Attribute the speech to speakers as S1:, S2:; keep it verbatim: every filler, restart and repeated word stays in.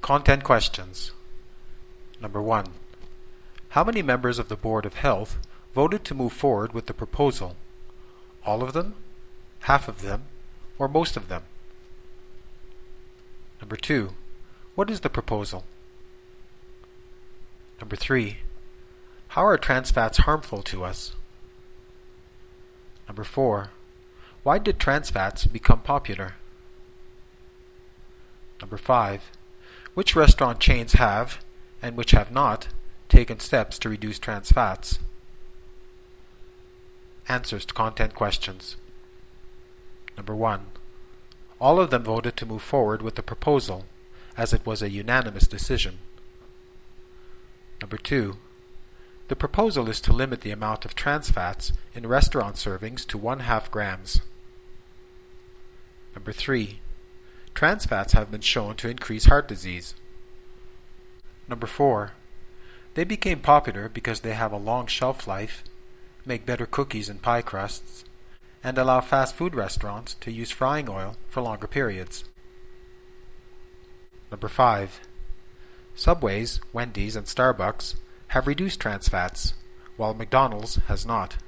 S1: Content questions. Number one. How many members of the Board of Health voted to move forward with the proposal? All of them? Half of them? Or most of them? Number two. What is the proposal? Number three. How are trans fats harmful to us? Number four. Why did trans fats become popular? Number five. Which restaurant chains have, and which have not, taken steps to reduce trans fats? Answers to content questions. Number one. All of them voted to move forward with the proposal, as it was a unanimous decision. Number two. The proposal is to limit the amount of trans fats in restaurant servings to one half grams. Number three. Trans fats have been shown to increase heart disease. Number four. They became popular because they have a long shelf life, make better cookies and pie crusts, and allow fast food restaurants to use frying oil for longer periods. Number five. Subway's, Wendy's, and Starbucks have reduced trans fats, while McDonald's has not.